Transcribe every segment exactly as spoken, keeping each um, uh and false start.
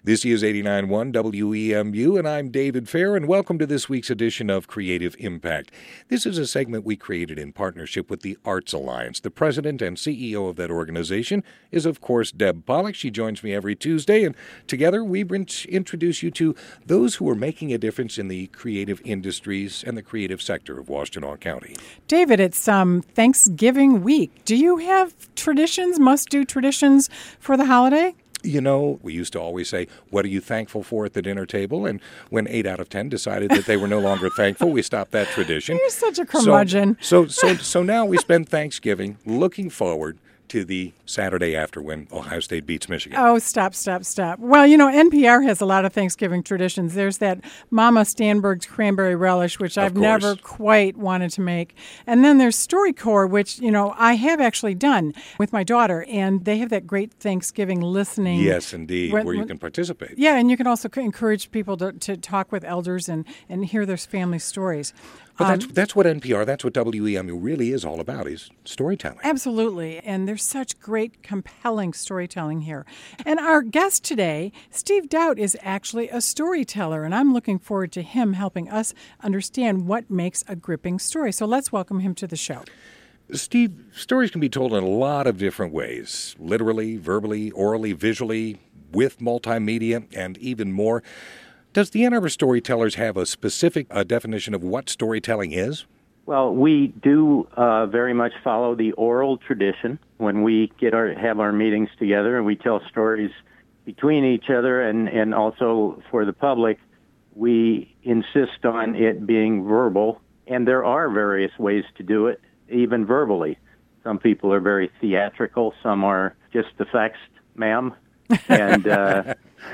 This is eighty-nine point one W E M U, and I'm David Fair, and welcome to this week's edition of Creative Impact. This is a segment we created in partnership with the Arts Alliance. The president and C E O of that organization is, of course, Deb Pollack. She joins me every Tuesday, and together we introduce you to those who are making a difference in the creative industries and the creative sector of Washtenaw County. David, it's um, Thanksgiving week. Do you have traditions, must-do traditions for the holiday? You know, we used to always say, what are you thankful for at the dinner table? And when eight out of ten decided that they were no longer thankful, we stopped that tradition. You're such a curmudgeon. So, so, so, so now we spend Thanksgiving looking forward to the Saturday after when Ohio State beats Michigan. Oh, stop, stop, stop. Well, you know, N P R has a lot of Thanksgiving traditions. There's that Mama Stanberg's cranberry relish, which I've never quite wanted to make. And then there's StoryCorps, which, you know, I have actually done with my daughter, and they have that great Thanksgiving listening. Yes, indeed, where, where you can participate. Yeah, and you can also encourage people to, to talk with elders and, and hear their family stories. But that's, um, that's what N P R, that's what W E M U really is all about, is storytelling. Absolutely. And there's such great, compelling storytelling here. And our guest today, Steve Doubt, is actually a storyteller, and I'm looking forward to him helping us understand what makes a gripping story. So let's welcome him to the show. Steve, stories can be told in a lot of different ways, literally, verbally, orally, visually, with multimedia, and even more. Does the Ann Arbor Storytellers have a specific uh, definition of what storytelling is? Well, we do uh, very much follow the oral tradition. When we get our have our meetings together and we tell stories between each other and, and also for the public, we insist on it being verbal. And there are various ways to do it, even verbally. Some people are very theatrical. Some are just the facts, ma'am. And uh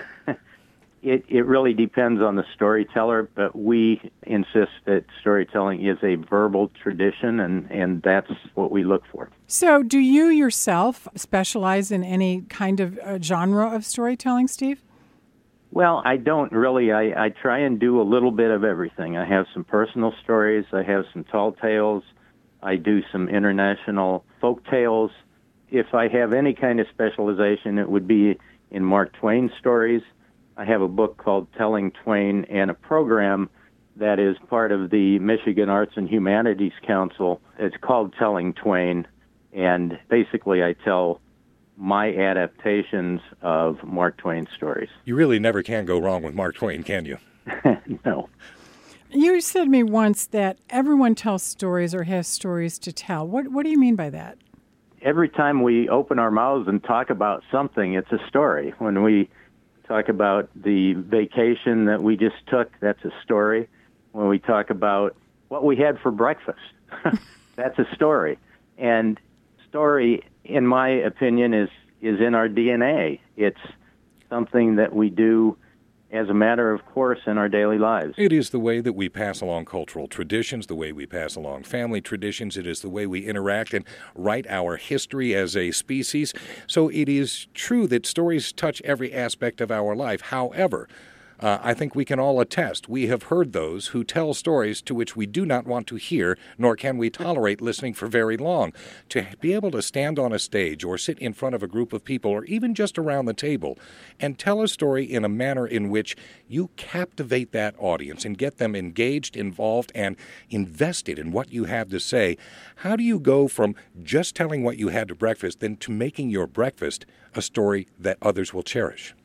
It, it really depends on the storyteller, but we insist that storytelling is a verbal tradition, and, and that's what we look for. So do you yourself specialize in any kind of uh, genre of storytelling, Steve? Well, I don't really. I, I try and do a little bit of everything. I have some personal stories. I have some tall tales. I do some international folk tales. If I have any kind of specialization, it would be in Mark Twain stories. I have a book called Telling Twain and a program that is part of the Michigan Arts and Humanities Council. It's called Telling Twain, and basically I tell my adaptations of Mark Twain stories. You really never can go wrong with Mark Twain, can you? No. You said to me once that everyone tells stories or has stories to tell. What, what do you mean by that? Every time we open our mouths and talk about something, it's a story. When we talk about the vacation that we just took, that's a story. When we talk about what we had for breakfast, that's a story. And story, in my opinion, is, is in our D N A. It's something that we do as a matter of course in our daily lives. It is the way that we pass along cultural traditions, the way we pass along family traditions. It is the way we interact and write our history as a species. So it is true that stories touch every aspect of our life. However, Uh, I think we can all attest. We have heard those who tell stories to which we do not want to hear, nor can we tolerate listening for very long. To be able to stand on a stage or sit in front of a group of people or even just around the table and tell a story in a manner in which you captivate that audience and get them engaged, involved, and invested in what you have to say, how do you go from just telling what you had to breakfast then to making your breakfast a story that others will cherish?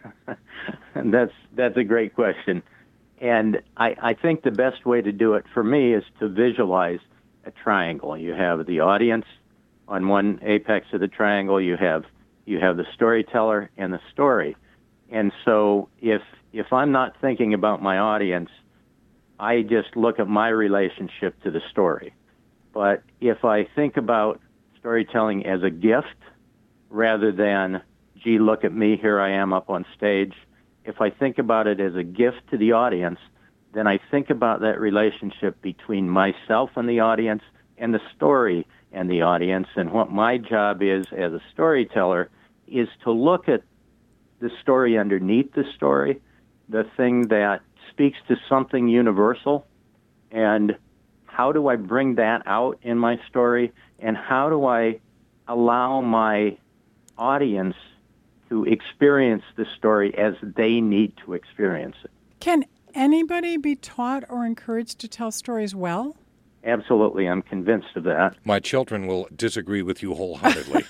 That's that's a great question. And I, I think the best way to do it for me is to visualize a triangle. You have the audience on one apex of the triangle, you have you have the storyteller and the story. And so if if I'm not thinking about my audience, I just look at my relationship to the story. But if I think about storytelling as a gift rather than, gee, look at me, here I am up on stage, if I think about it as a gift to the audience, then I think about that relationship between myself and the audience and the story and the audience. And what my job is as a storyteller is to look at the story underneath the story, the thing that speaks to something universal, and how do I bring that out in my story, and how do I allow my audience to experience the story as they need to experience it. Can anybody be taught or encouraged to tell stories well? Absolutely, I'm convinced of that. My children will disagree with you wholeheartedly.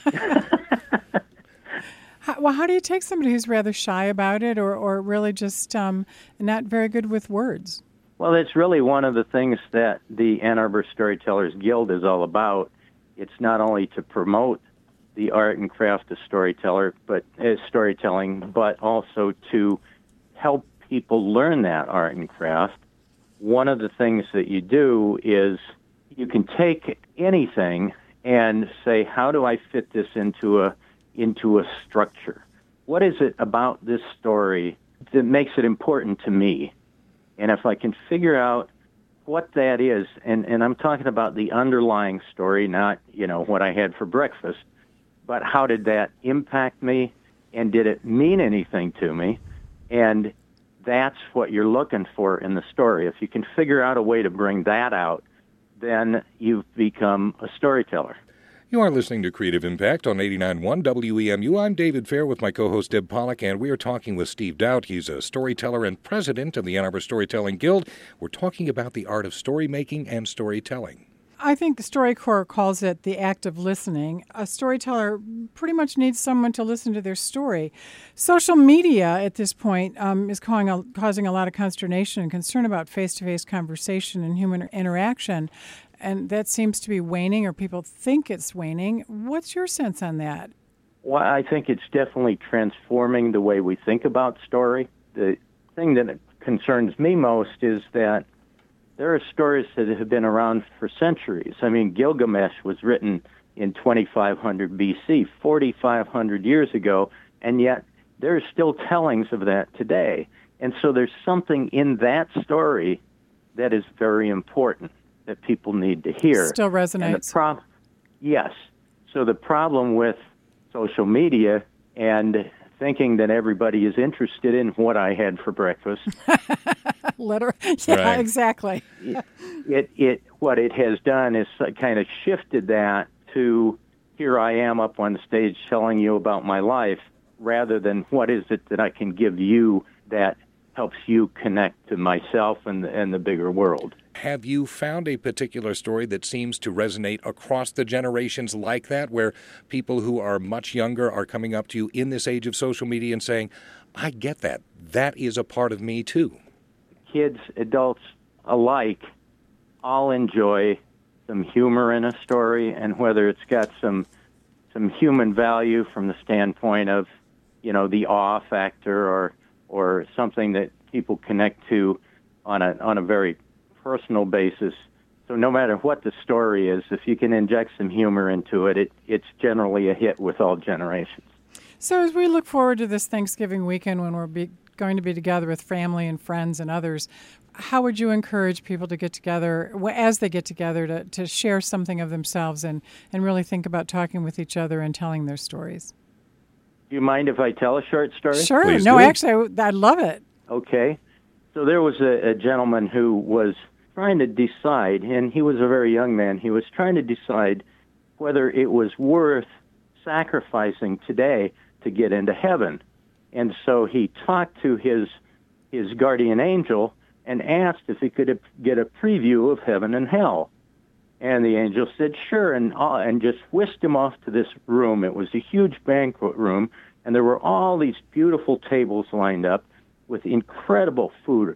how, well, how do you take somebody who's rather shy about it or, or really just um, not very good with words? Well, it's really one of the things that the Ann Arbor Storytellers Guild is all about. It's not only to promote the art and craft of storyteller, but uh, storytelling, but also to help people learn that art and craft. One of the things that you do is you can take anything and say, how do I fit this into a into a structure? What is it about this story that makes it important to me? And if I can figure out what that is, and, and I'm talking about the underlying story, not, you know, what I had for breakfast, but how did that impact me, and did it mean anything to me? And that's what you're looking for in the story. If you can figure out a way to bring that out, then you've become a storyteller. You are listening to Creative Impact on eighty-nine point one W E M U. I'm David Fair with my co-host Deb Pollack, and we are talking with Steve Dowd. He's a storyteller and president of the Ann Arbor Storytelling Guild. We're talking about the art of story making and storytelling. I think StoryCorps calls it the act of listening. A storyteller pretty much needs someone to listen to their story. Social media at this point um, is causing a, causing a lot of consternation and concern about face-to-face conversation and human interaction, and that seems to be waning, or people think it's waning. What's your sense on that? Well, I think it's definitely transforming the way we think about story. The thing that concerns me most is that there are stories that have been around for centuries. I mean, Gilgamesh was written in twenty-five hundred B C, forty-five hundred years ago, and yet there are still tellings of that today. And so there's something in that story that is very important that people need to hear. Still resonates. And the prob- yes. So the problem with social media and thinking that everybody is interested in what I had for breakfast. Literally, yeah, right. Exactly. it, it, it, what it has done is kind of shifted that to, here I am up on stage telling you about my life, rather than what is it that I can give you that helps you connect to myself and the, and the bigger world. Have you found a particular story that seems to resonate across the generations like that, where people who are much younger are coming up to you in this age of social media and saying, I get that. That is a part of me, too? Kids, adults alike, all enjoy some humor in a story, and whether it's got some some human value from the standpoint of, you know, the awe factor, or or something that people connect to on a on a very personal basis. So no matter what the story is, if you can inject some humor into it, it it's generally a hit with all generations. So as we look forward to this Thanksgiving weekend when we're be, going to be together with family and friends and others, how would you encourage people to get together, as they get together, to, to share something of themselves and, and really think about talking with each other and telling their stories? Do you mind if I tell a short story? Sure. Please no, do. actually, I, I love it. Okay. So there was a, a gentleman who was trying to decide, and he was a very young man, he was trying to decide whether it was worth sacrificing today to get into heaven. And so he talked to his his guardian angel and asked if he could get a preview of heaven and hell. And the angel said, sure, and, uh, and just whisked him off to this room. It was a huge banquet room, and there were all these beautiful tables lined up with incredible food,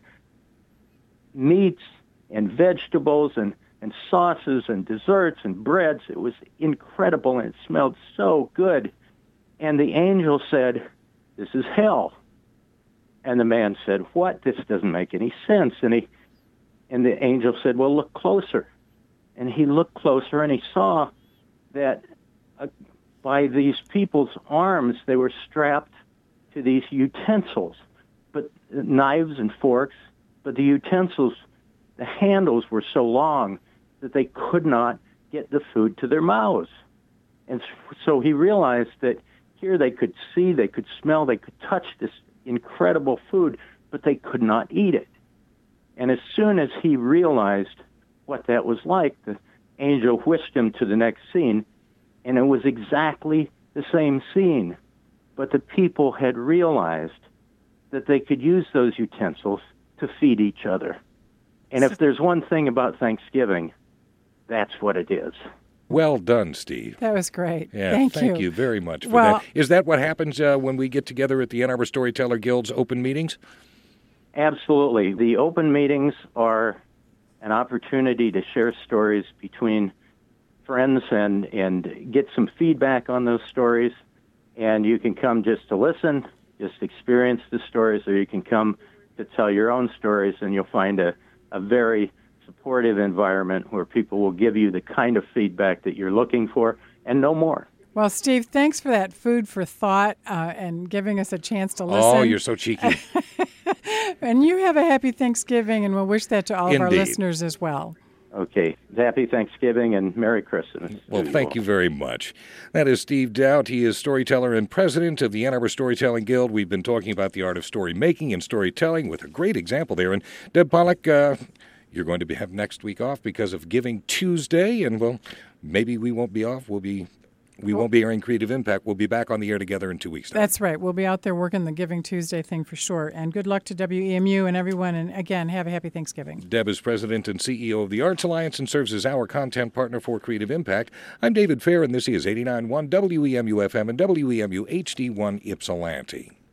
meats and vegetables and, and sauces and desserts and breads. It was incredible, and it smelled so good. And the angel said, this is hell. And the man said, what? This doesn't make any sense. And he, and the angel said, well, look closer. And he looked closer, and he saw that uh, by these people's arms, they were strapped to these utensils, but uh, knives and forks. But the utensils, the handles were so long that they could not get the food to their mouths. And so he realized that here they could see, they could smell, they could touch this incredible food, but they could not eat it. And as soon as he realized what that was like, the angel whisked him to the next scene, and it was exactly the same scene. but the people had realized that they could use those utensils to feed each other. And if there's one thing about Thanksgiving, that's what it is. Well done, Steve. That was great. Yeah, thank, thank you. you. you very much for well, that. Is that what happens uh, when we get together at the Ann Arbor Storyteller Guild's open meetings? Absolutely. The open meetings are an opportunity to share stories between friends and, and get some feedback on those stories. And you can come just to listen, just experience the stories, or you can come to tell your own stories, and you'll find a, a very supportive environment where people will give you the kind of feedback that you're looking for and no more. Well, Steve, thanks for that food for thought uh, and giving us a chance to listen. Oh, you're so cheeky. And you have a happy Thanksgiving, and we'll wish that to all Indeed. of our listeners as well. Okay. Happy Thanksgiving and Merry Christmas. Well, thank you very much. That is Steve Daudt. He is storyteller and president of the Ann Arbor Storytelling Guild. We've been talking about the art of story making and storytelling with a great example there. And Deb Pollack, uh, you're going to be, have next week off because of Giving Tuesday, and well, maybe we won't be off. We'll be we won't be airing Creative Impact. We'll be back on the air together in two weeks' time. That's right. We'll be out there working the Giving Tuesday thing for sure. And good luck to W E M U and everyone. And again, have a happy Thanksgiving. Deb is president and C E O of the Arts Alliance and serves as our content partner for Creative Impact. I'm David Fair, and this is eighty-nine point one W E M U F M and W E M U H D one Ypsilanti.